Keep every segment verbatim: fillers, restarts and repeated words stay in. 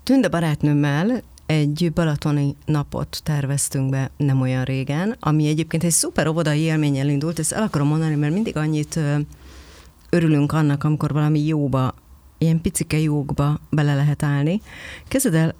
Tünde barátnőmmel egy balatoni napot terveztünk be nem olyan régen, ami egyébként egy szuper óvodai élménnyel indult, ezt el akarom mondani, mert mindig annyit örülünk annak, amikor valami jóba, ilyen picike jókba bele lehet állni. Kezded el,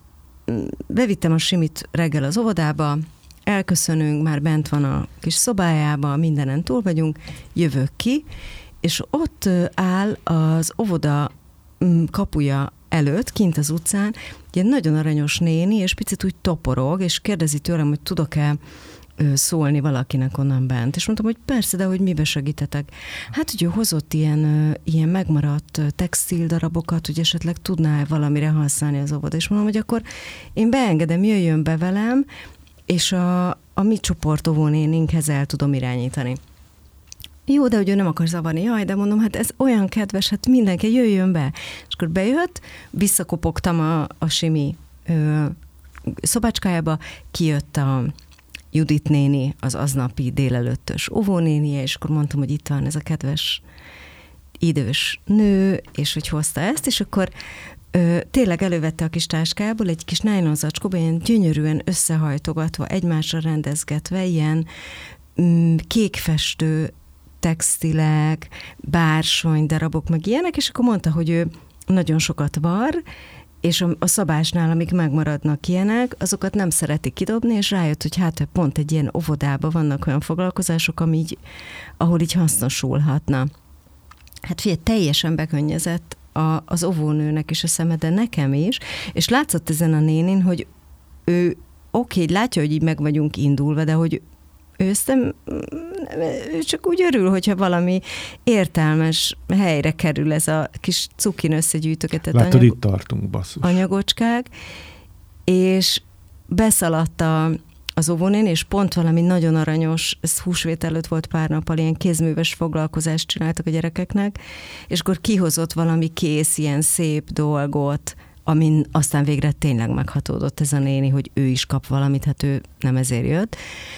bevittem a Simit reggel az óvodába, elköszönünk, már bent van a kis szobájába, mindenen túl vagyunk, jövök ki, és ott áll az óvoda kapuja előtt, kint az utcán, egy nagyon aranyos néni, és picit úgy toporog, és kérdezi tőlem, hogy tudok-e szólni valakinek onnan bent. És mondtam, hogy persze, de hogy mibe segítetek. Hát, hogy ő hozott ilyen, ilyen megmaradt textildarabokat, hogy esetleg tudná valamire használni az óvoda. És mondom, hogy akkor én beengedem, jöjjön be velem, és a, a mi csoportovónéninkhez el tudom irányítani. Jó, de hogy ő nem akar zavarni. Jaj, de mondom, hát ez olyan kedves, hát mindenki jöjjön be. És akkor bejött, visszakopogtam a, a Simi ö, szobácskájába, kijött a Judit néni, az aznapi délelőttös óvónénie, és akkor mondtam, hogy itt van ez a kedves idős nő, és hogy hozta ezt, és akkor ö, tényleg elővette a kis táskából egy kis nájlon zacskóba, ilyen gyönyörűen összehajtogatva, egymásra rendezgetve, ilyen mm, kékfestő textilek, bársony, darabok, meg ilyenek, és akkor mondta, hogy ő nagyon sokat var, és a, a szabásnál, amik megmaradnak ilyenek, azokat nem szereti kidobni, és rájött, hogy hát pont egy ilyen óvodában vannak olyan foglalkozások, ami így, ahol így hasznosulhatna. Hát figyelj, teljesen bekönnyezett a, az óvónőnek is a szeme, de nekem is, és látszott ezen a nénin, hogy ő oké, okay, látja, hogy így meg vagyunk indulva, de hogy ő, nem, ő csak úgy örül, hogyha valami értelmes helyre kerül ez a kis cukin összegyűjtögetett Látod, anyag, itt tartunk, basszus. anyagocskák, és beszaladt a, az óvónén, és pont valami nagyon aranyos, ez húsvét előtt volt pár nappal, ilyen kézműves foglalkozást csináltak a gyerekeknek, és akkor kihozott valami kész, ilyen szép dolgot, amin aztán végre tényleg meghatódott ez a néni, hogy ő is kap valamit, hát ő nem ezért jött.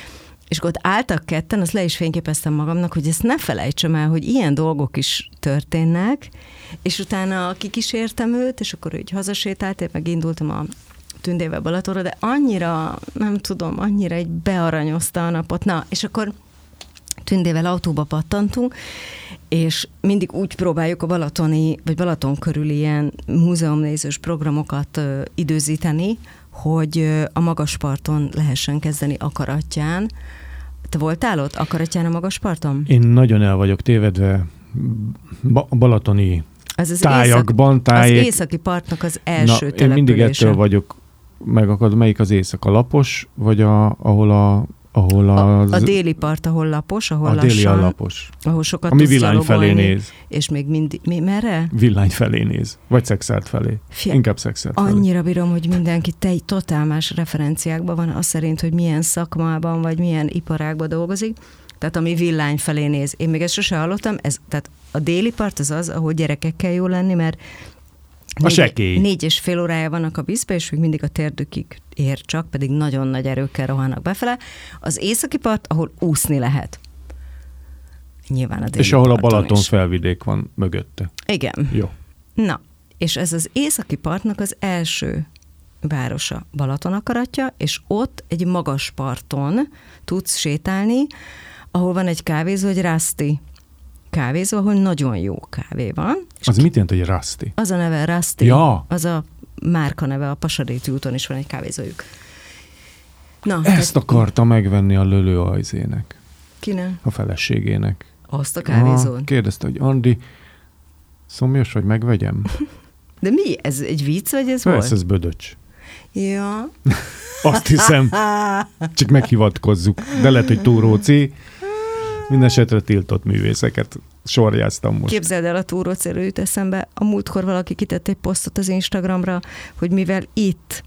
És akkor ott álltak ketten, azt le is fényképeztem magamnak, hogy ezt ne felejtsem el, hogy ilyen dolgok is történnek, és utána kikísértem őt, és akkor így hazasétált, én meg indultam a Tündével Balatonra, de annyira, nem tudom, annyira egy bearanyozta a napot. Na, és akkor Tündével autóba pattantunk, és mindig úgy próbáljuk a balatoni, vagy Balaton körül ilyen múzeumnézős programokat ö, időzíteni, hogy a Magasparton lehessen kezdeni Akarattyán. Te voltál ott Akarattyán a Magasparton? Én nagyon el vagyok tévedve ba- balatoni az az tájakban. Észak, tájék... Az északi partnak az első Na, települése. Én mindig ettől vagyok megakad, melyik az észak, a lapos, vagy a, ahol a ahol az... A, a déli part, ahol lapos, ahol a lassan... A déli a lapos. Ahol sokat ami Villány felé néz. És még mindig... Mi, merre? Villány felé néz. Vagy Szexárd felé. Fia, Inkább Szexárd felé. Annyira bírom, hogy mindenki te totál más referenciákban van, az szerint, hogy milyen szakmában, vagy milyen iparágban dolgozik. Tehát ami Villány felé néz. Én még ezt sose hallottam. Ez, tehát a déli part az az, ahol gyerekekkel jó lenni, mert a négy, sekély. Négy és fél órája vannak a vízbe, és még mindig a térdükig ér csak, pedig nagyon nagy erőkkel rohannak befele. Az északi part, ahol úszni lehet. Nyilván a déli és ahol a Balaton is. felvidék van mögötte. Igen. Jó. Na, és ez az északi partnak az első városa Balatonakaratja, és ott egy magas parton tudsz sétálni, ahol van egy kávézó, egy Rusty kávézó, ahol nagyon jó kávé van. Az mit jelent, hogy Rusty? Az a neve Rusty. Ja. Az a márka neve, a Pasaréti úton is van egy kávézójuk. Na, ezt tehát... akarta megvenni a Lölő Ajzének. Kinek? A feleségének. Azt a kávézón? Ah, kérdezte, hogy Andi, szomjas vagy, megvegyem? De mi? Ez egy vicc, vagy ez Persze, volt? ez Bödöcs. Ja. Azt hiszem. Csak meghivatkozzuk. De lehet, hogy túróci. Mindenesetre tiltott művészeket sorjáztam most. Képzeld el, a túrócéről jut eszembe. A múltkor valaki kitett egy posztot az Instagramra, hogy mivel itt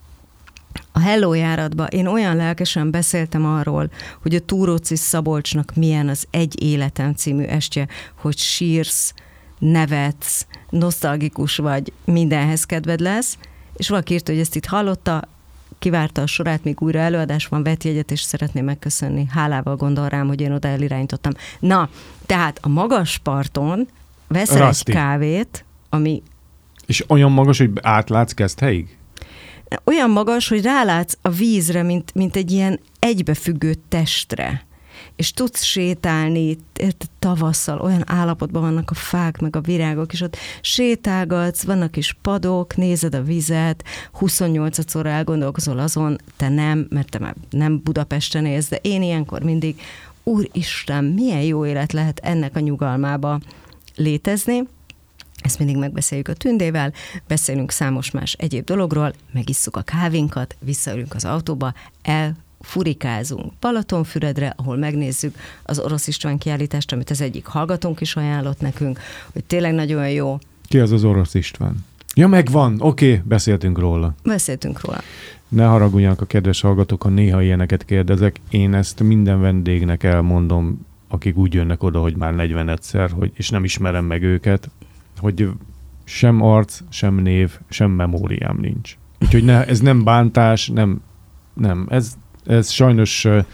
a Hello járatban én olyan lelkesen beszéltem arról, hogy a Túróci Szabolcsnak milyen az Egy életem című estje, hogy sírsz, nevetsz, nosztalgikus vagy, mindenhez kedved lesz, és valaki írta, hogy ezt itt hallotta, kivárta a sorát, még újra előadás van, vett jegyet, és szeretném megköszönni. Hálával gondol rám, hogy én oda elirányítottam. Na, tehát a magas parton veszel Rusty. egy kávét, ami És olyan magas, hogy átlátsz Keszthelyig? Olyan magas, hogy rálátsz a vízre, mint, mint egy ilyen egybefüggő testre. És tudsz sétálni, tavasszal olyan állapotban vannak a fák, meg a virágok, és ott sétálgatsz, vannak is padok, nézed a vizet, huszonnyolcszor elgondolkozol azon, te nem, mert te már nem Budapesten élsz, de én ilyenkor mindig, úristen, milyen jó élet lehet ennek a nyugalmába létezni. Ezt mindig megbeszéljük a Tündével, beszélünk számos más egyéb dologról, megisszuk a kávénkat, visszaülünk az autóba, el furikázunk Balatonfüredre, ahol megnézzük az Orosz István kiállítást, amit az egyik hallgatónk is ajánlott nekünk, hogy tényleg nagyon jó. Ki az az Orosz István? Ja, megvan, oké, okay, beszéltünk róla. Beszéltünk róla. Ne haragudjanak a kedves hallgatók, ha néha ilyeneket kérdezek. Én ezt minden vendégnek elmondom, akik úgy jönnek oda, hogy már negyvenedszer, hogy, és nem ismerem meg őket, hogy sem arc, sem név, sem memóriám nincs. Úgyhogy ne, ez nem bántás, nem, nem, ez Ez sajnos uh,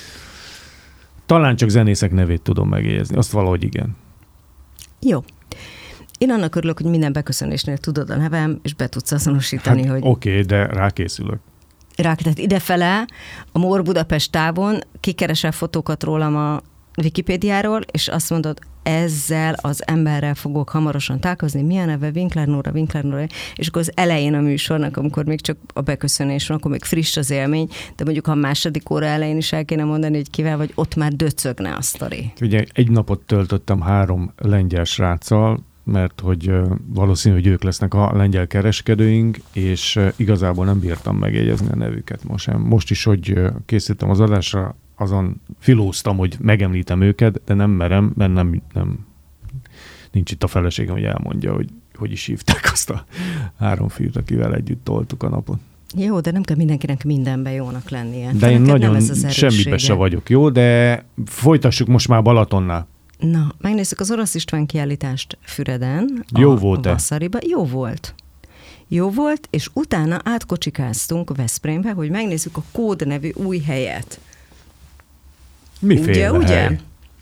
talán csak zenészek nevét tudom megjegyezni. Azt valahogy igen. Jó. Én annak örülök, hogy minden beköszönésnél tudod a nevem, és be tudsz azonosítani, hát, hogy... Oké, okay, de rákészülök. Rá, tehát idefele a Mór Budapest távon kikeresel fotókat rólam a Wikipédiáról, és azt mondod, ezzel az emberrel fogok hamarosan találkozni, mi a neve, Winkler Nóra, Winkler Nóra, és akkor az elején a műsornak, amikor még csak a beköszönés van, akkor még friss az élmény, de mondjuk a második óra elején is el kéne mondani, hogy kivel vagy, ott már döcögne a sztori. Ugye egy napot töltöttem három lengyel sráccal, mert hogy valószínű, hogy ők lesznek a lengyel kereskedőink, és igazából nem bírtam megjegyezni a nevüket most sem. Most is, hogy készítettem az adásra, azon filóztam, hogy megemlítem őket, de nem merem, mert nem, nem nincs itt a feleségem, hogy elmondja, hogy hogy is hívták azt a három fiút, akivel együtt toltuk a napot. Jó, de nem kell mindenkinek mindenben jónak lennie. De én nagyon semmibe se vagyok jó, de folytassuk most már Balatonnál. Na, megnézzük az Orosz István kiállítást Füreden. Jó volt-e? Vasszariba. Jó volt. Jó volt, és utána átkocsikáztunk Veszprémbe, hogy megnézzük a Kód nevű új helyet. Miféle ugye, hely? Ugye?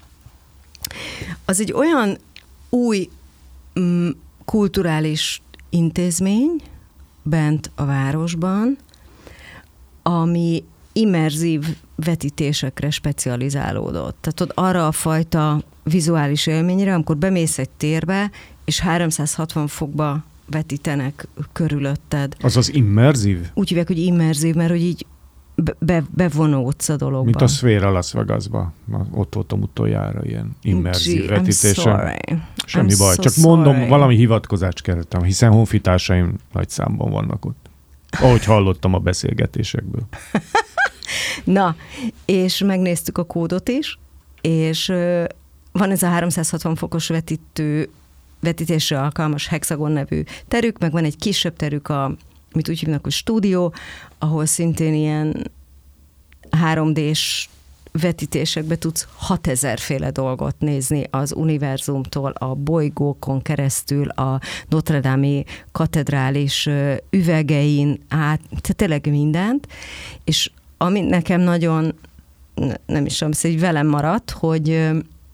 Az egy olyan új mm, kulturális intézmény bent a városban, ami immerzív vetítésekre specializálódott. Tehát ott arra a fajta vizuális élményre, amikor bemész egy térbe, és háromszázhatvan fokba vetítenek körülötted. Az az immerzív? Úgy hívják, hogy immerzív, mert hogy így be, bevonódsz a dologba. Mint a Sphere Las Vegasba. Ott voltam utoljára ilyen immerzív vetítésen. Semmi I'm baj. so Csak sorry. mondom, valami hivatkozást kerettem, hiszen honfitársaim nagy számban vannak ott. Ahogy hallottam a beszélgetésekből. Na, és megnéztük a Kódot is, és ö, van ez a háromszázhatvan fokos vetítő, vetítésre alkalmas Hexagon nevű terük, meg van egy kisebb terük, a, amit úgy hívnak, hogy stúdió, ahol szintén ilyen három dés vetítésekbe tudsz hatezer féle dolgot nézni az univerzumtól, a bolygókon keresztül, a Notre-Dame-i katedrális üvegein át, tehát tényleg mindent, és ami nekem nagyon, nem is tudom, hogy velem maradt, hogy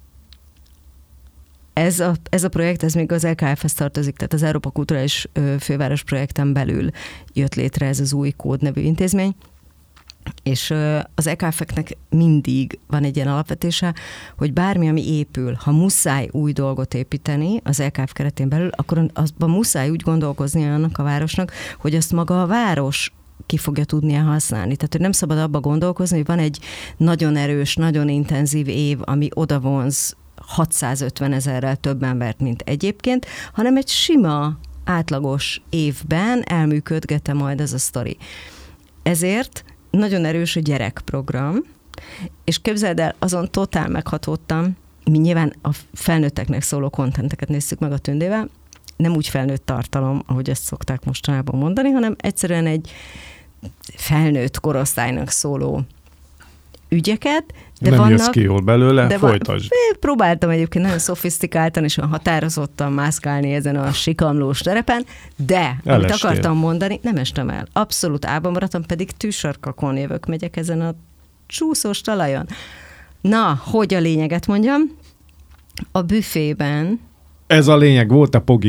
ez a, ez a projekt, ez még az é ká ef-hez tartozik, tehát az Európa Kulturális Főváros projekten belül jött létre ez az új Kód nevű intézmény, és az é ká ef-eknek mindig van egy ilyen alapvetése, hogy bármi, ami épül, ha muszáj új dolgot építeni az é ká ef keretén belül, akkor azban muszáj úgy gondolkozni annak a városnak, hogy azt maga a város ki fogja tudnia használni. Tehát, hogy nem szabad abba gondolkozni, hogy van egy nagyon erős, nagyon intenzív év, ami odavonz hatszázötven ezerrel több embert, mint egyébként, hanem egy sima, átlagos évben elműködgete majd ez a sztori. Ezért nagyon erős a gyerekprogram, és képzeld el, azon totál meghatódtam, mi nyilván a felnőtteknek szóló kontenteket néztük meg a Tündével, nem úgy felnőtt tartalom, ahogy ezt szokták mostanában mondani, hanem egyszerűen egy felnőtt korosztálynak szóló ügyeket, de nem vannak, jössz ki jól belőle, de folytasd. Van, próbáltam egyébként nagyon szofisztikáltan és olyan határozottan mászkálni ezen a sikamlós terepen, de Elestél. Amit akartam mondani, nem estem el. Abszolút álban maradtam, pedig tűsarkakon jövök, megyek ezen a csúszós talajon. Na, hogy a lényeget mondjam? A büfében... Ez a lényeg, volt a pogi?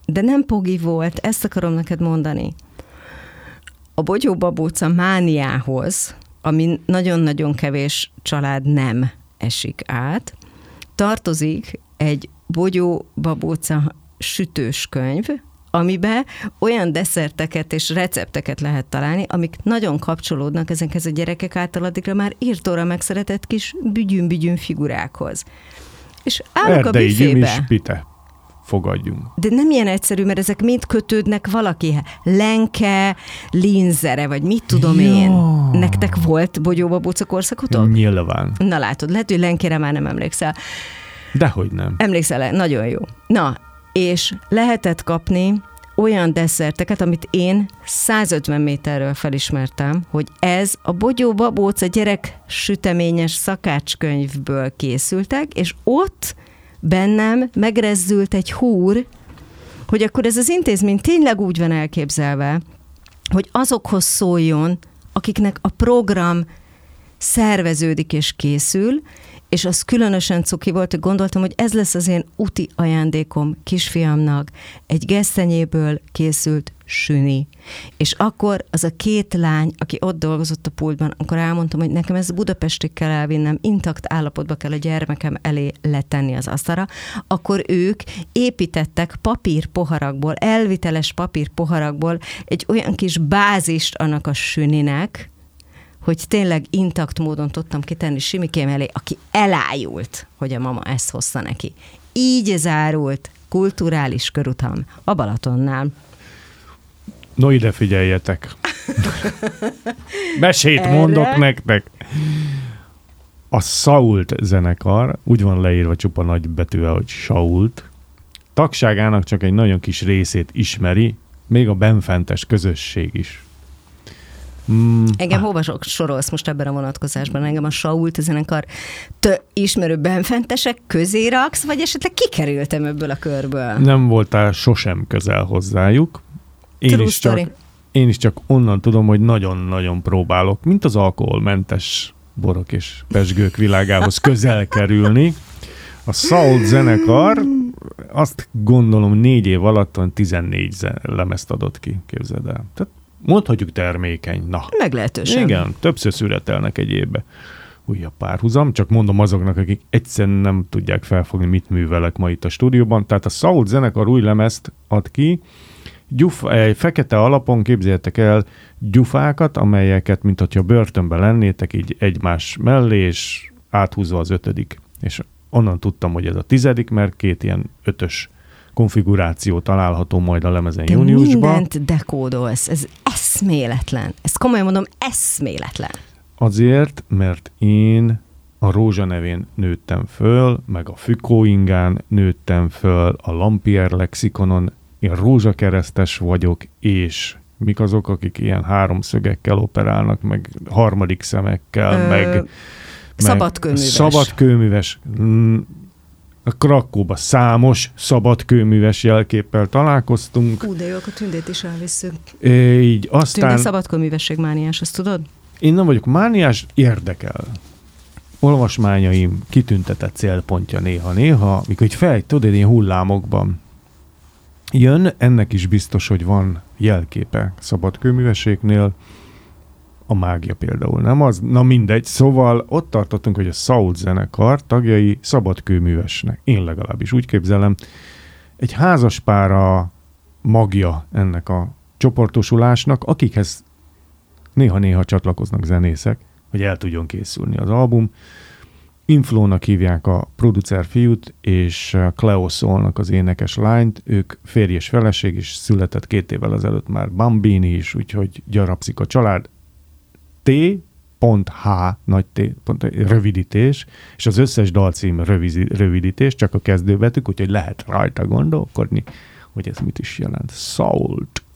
de nem Pogi volt, ezt akarom neked mondani. A bogyóbabóca mániához, ami nagyon-nagyon kevés család nem esik át, tartozik egy bogyóbabóca sütős könyv, amiben olyan desszerteket és recepteket lehet találni, amik nagyon kapcsolódnak ezekhez a gyerekek által addigra már írtóra megszeretett kis bügyün-bügyün figurákhoz. És állok a büfébe. Pite. Fogadjunk. De nem ilyen egyszerű, mert ezek mind kötődnek valakihez. Lenke, linzere, vagy mit tudom ja. én. Nektek volt bogyóbabóca korszakotok? Nyilván. Na látod, lehet, hogy lenkére már nem emlékszel. Dehogy nem. Emlékszel, nagyon jó. Na, és lehetett kapni olyan desszerteket, amit én százötven méterről felismertem, hogy ez a bogyóbabóca gyerek süteményes szakácskönyvből készültek, és ott bennem megrezzült egy húr, hogy akkor ez az intézmény tényleg úgy van elképzelve, hogy azokhoz szóljon, akiknek a program szerveződik és készül, és az különösen cuki volt, hogy gondoltam, hogy ez lesz az én úti ajándékom kisfiamnak, egy gesztenyéből készült süni. És akkor az a két lány, aki ott dolgozott a pultban, akkor elmondtam, hogy nekem ez Budapestig kell elvinnem, intakt állapotba kell a gyermekem elé letenni az asztalra, akkor ők építettek papírpoharakból, elviteles papírpoharakból egy olyan kis bázist annak a süninek, hogy tényleg intakt módon tudtam kitenni Simikém elé, aki elájult, hogy a mama ezt hozta neki. Így zárult kulturális körutam a Balatonnál. No ide figyeljetek. Mesét Erre? mondok nektek. A Sault zenekar, úgy van leírva csupa nagy betűvel, hogy Sault, tagságának csak egy nagyon kis részét ismeri, még a benfentes közösség is. Mm, engem hova sorolsz most ebben a vonatkozásban? Engem a Sault zenekar tö ismerő benfentesek közé raksz, vagy esetleg kikerültem ebből a körből? Nem voltál sosem közel hozzájuk. Én is, csak, én is csak onnan tudom, hogy nagyon-nagyon próbálok, mint az alkoholmentes borok és pezsgők világához közel kerülni. A Sault zenekar, azt gondolom négy év alatt tizennégy lemezt adott ki, képzeld el. Tehát mondhatjuk termékeny. Na. Meglehetősen. Igen, többször születelnek egy évbe. Újabb párhuzam, csak mondom azoknak, akik egyszerűen nem tudják felfogni, mit művelek ma itt a stúdióban. Tehát a Sault zenekar új lemezt ad ki, Gyuf, egy fekete alapon képzeljétek el gyufákat, amelyeket, mint hogyha börtönben lennétek, így egymás mellé, és áthúzva az ötödik. És onnan tudtam, hogy ez a tizedik, mert két ilyen ötös konfiguráció található majd a lemezen Te júniusban. mindent dekódolsz, ez eszméletlen. Ezt komolyan mondom, eszméletlen. Azért, mert én a Rózsa nevén nőttem föl, meg a Fükóingán nőttem föl, a Lampier lexikonon, én rózsakeresztes vagyok, és mik azok, akik ilyen háromszögekkel operálnak, meg harmadik szemekkel, Ö, meg... Szabadkőműves. Szabadkőműves. A Krakóba számos szabadkőműves jelképpel találkoztunk. Ú, de jó, akkor Tündét is elvisszük. É, így aztán... Tünde szabadkőművesség mániás, azt tudod? Én nem vagyok mániás, érdekel. Olvasmányaim kitüntetett célpontja néha-néha, mikor így fel, tudod, ilyen hullámokban jön, ennek is biztos, hogy van jelképe szabadkőművességnél, a mágia például nem az, na mindegy, szóval ott tartottunk, hogy a Sault zenekar tagjai szabadkőművesnek, én legalábbis úgy képzelem, egy házaspára magja ennek a csoportosulásnak, akikhez néha-néha csatlakoznak zenészek, hogy el tudjon készülni az album. Inflónak hívják a producer fiút, és Cleo Soulnak az énekes lányt. Ők férj és feleség, és született két évvel ezelőtt már Bambini is, úgyhogy gyarapszik a család. T H, nagy T, pont, rövidítés, és az összes dalcím rövidítés, csak a kezdőbetűk, úgyhogy lehet rajta gondolkodni, hogy ez mit is jelent. Sault.